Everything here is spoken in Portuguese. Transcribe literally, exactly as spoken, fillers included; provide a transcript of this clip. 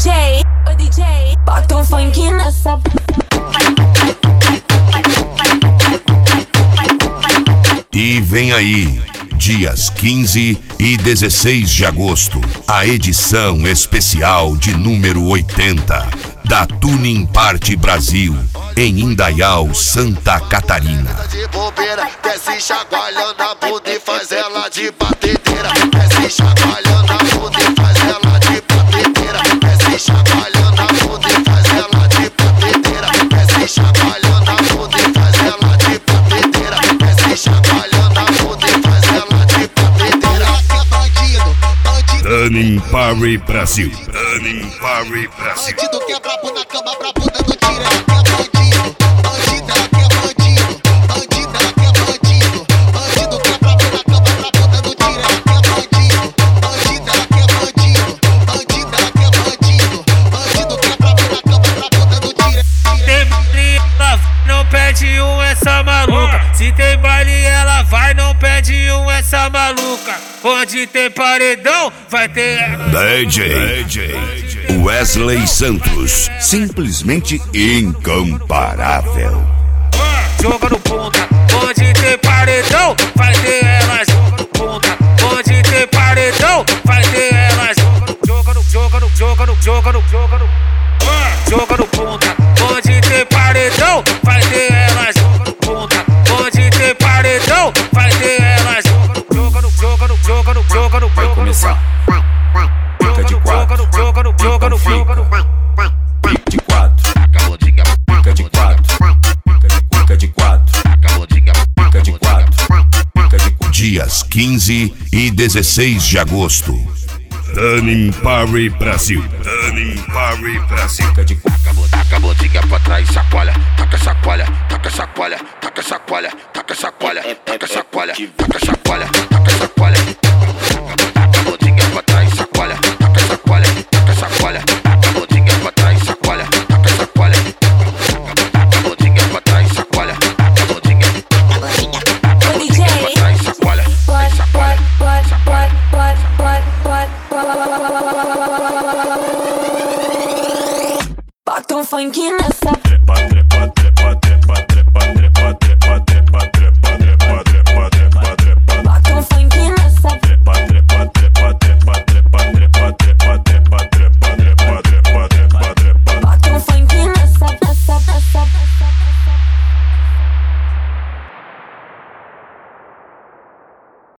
J, o D J, bota um funk nessa. E vem aí, dias quinze e dezesseis de agosto, a edição especial de número oitenta da Tuning Party Brasil, em Indaial, Santa Catarina. De bobeira, desce chacoalhando a bunda e faz ela de batedeira. Desce chacoalhando a bunda e faz ela de batedeira. Desce chacoalhando a bunda e faz ela de batedeira. Desce chacoalhando a bunda e faz ela de batedeira. Desce chacoalhando a bunda e faz ela de batedeira. Bandido, bandido. Tuning Party Brasil. Tuning Party Brasil. Bandido que é brabo na cama, brabo dando tiro. Ela quer bandido, bandido, ela quer bandido. Bandido, ela quer bandido. Bandido que é brabo na cama, brabo dando tiro. Ela quer bandido, bandido, ela quer bandido. Bandido, ela quer bandido. Bandido que é brabo na cama, brabo dando tiro. Tem baile, ela não pede um, essa maluca. Se tem baile, ela vai, não pede um, essa maluca. Onde tem paredão, vai ter ela. D J Wesley Santos, simplesmente incomparável. Joga no ponta, onde tem paredão, vai ter ela. Joga no ponta, onde tem paredão, vai ter ela. Joga no, joga no, joga no, joga no, joga no, joga no ponta, onde tem paredão, vai ter ela. Joga no ponta, onde tem paredão, vai ter ela. Joga no, joga no, joga no, joga no, vai começar. Fica de quatro, joga no, joga no, joga no, fica de quatro, fica de quatro, fica de quatro, fica de quatro, fica de quatro. Dias quinze e dezesseis de agosto. Tuning Party Brasil. Tuning Party Brasil. Fica de quatro. Taca a bundinha pra trás, chacoalha, taca chacoalha, taca chacoalha, taca chacoalha, taca chacoalha, taca chacoalha, taca chacoalha, taca